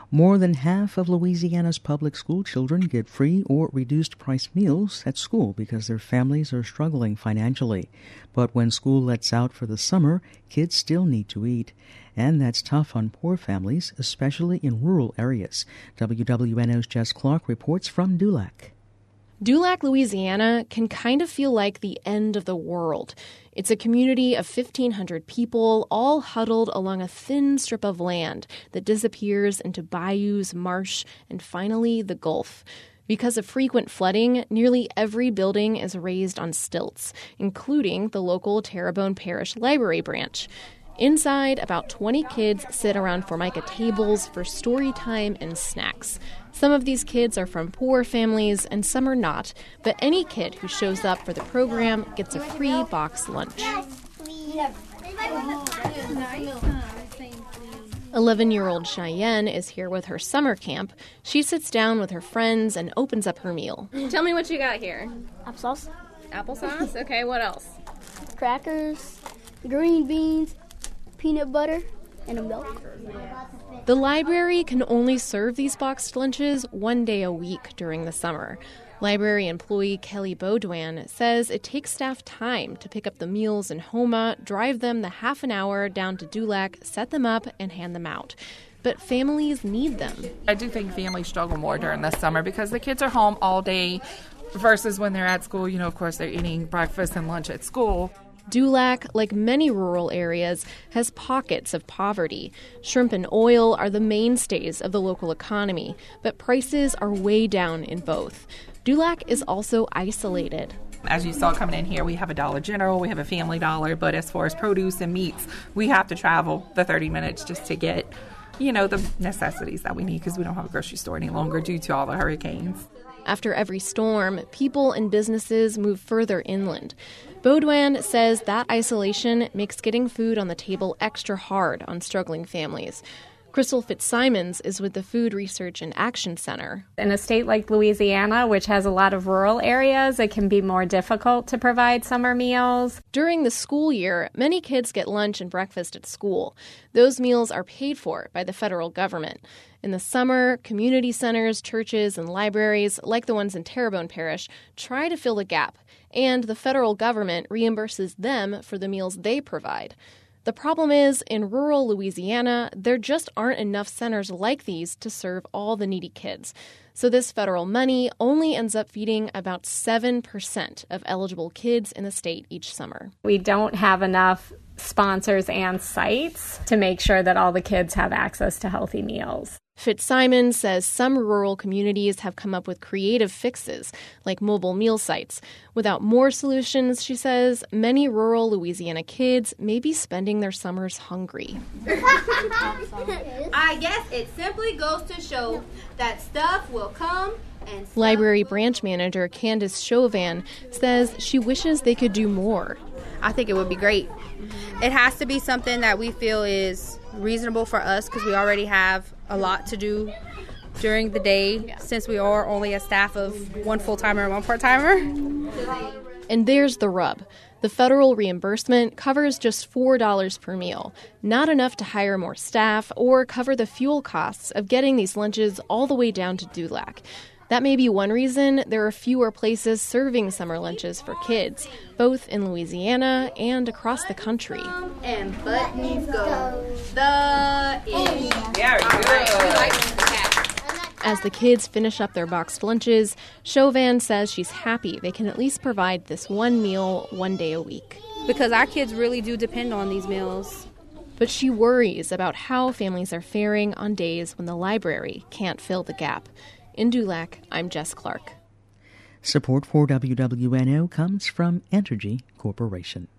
More than half of Louisiana's public school children get free or reduced price meals at school because their families are struggling financially. But when school lets out for the summer, kids still need to eat. And that's tough on poor families, especially in rural areas. WWNO's Jess Clark reports from Dulac. Dulac, Louisiana can kind of feel like the end of the world. It's a community of 1,500 people, all huddled along a thin strip of land that disappears into bayous, marsh, and finally the Gulf. Because of frequent flooding, nearly every building is raised on stilts, including the local Terrebonne Parish Library branch. Inside, about 20 kids sit around Formica tables for story time and snacks. Some of these kids are from poor families and some are not, but any kid who shows up for the program gets a free box lunch. 11-year-old Cheyenne is here with her summer camp. She sits down with her friends and opens up her meal. Tell me what you got here. Applesauce. Applesauce? Okay, what else? Crackers, green beans, peanut butter, and a milk. The library can only serve these boxed lunches one day a week during the summer. Library employee Kelly Baudouin says it takes staff time to pick up the meals in Houma, drive them the half an hour down to Dulac, set them up, and hand them out. But families need them. I do think families struggle more during the summer because the kids are home all day versus when they're at school. You know, of course, they're eating breakfast and lunch at school. Dulac, like many rural areas, has pockets of poverty. Shrimp and oil are the mainstays of the local economy, but prices are way down in both. Dulac is also isolated. As you saw coming in here, we have a Dollar General, we have a Family Dollar, but as far as produce and meats, we have to travel the 30 minutes just to get, you know, the necessities that we need because we don't have a grocery store any longer due to all the hurricanes. After every storm, people and businesses move further inland. Baudouin says that isolation makes getting food on the table extra hard on struggling families. Crystal Fitzsimons is with the Food Research and Action Center. In a state like Louisiana, which has a lot of rural areas, it can be more difficult to provide summer meals. During the school year, many kids get lunch and breakfast at school. Those meals are paid for by the federal government. In the summer, community centers, churches, and libraries, like the ones in Terrebonne Parish, try to fill the gap, and the federal government reimburses them for the meals they provide. The problem is, in rural Louisiana, there just aren't enough centers like these to serve all the needy kids. So this federal money only ends up feeding about 7% of eligible kids in the state each summer. We don't have enough sponsors and sites to make sure that all the kids have access to healthy meals. Fitzsimons says some rural communities have come up with creative fixes, like mobile meal sites. Without more solutions, she says, many rural Louisiana kids may be spending their summers hungry. I guess it simply goes to show that stuff will come and Library branch manager Candace Chauvin says she wishes they could do more. I think it would be great. It has to be something that we feel is reasonable for us because we already have a lot to do during the day since we are only a staff of one full-timer and one part-timer. And there's the rub. The federal reimbursement covers just $4 per meal, not enough to hire more staff or cover the fuel costs of getting these lunches all the way down to Dulac. That may be one reason there are fewer places serving summer lunches for kids, both in Louisiana and across the country. And buttons go. The end. As the kids finish up their boxed lunches, Chauvin says she's happy they can at least provide this one meal one day a week. Because our kids really do depend on these meals. But she worries about how families are faring on days when the library can't fill the gap. In Dulac, I'm Jess Clark. Support for WWNO comes from Entergy Corporation.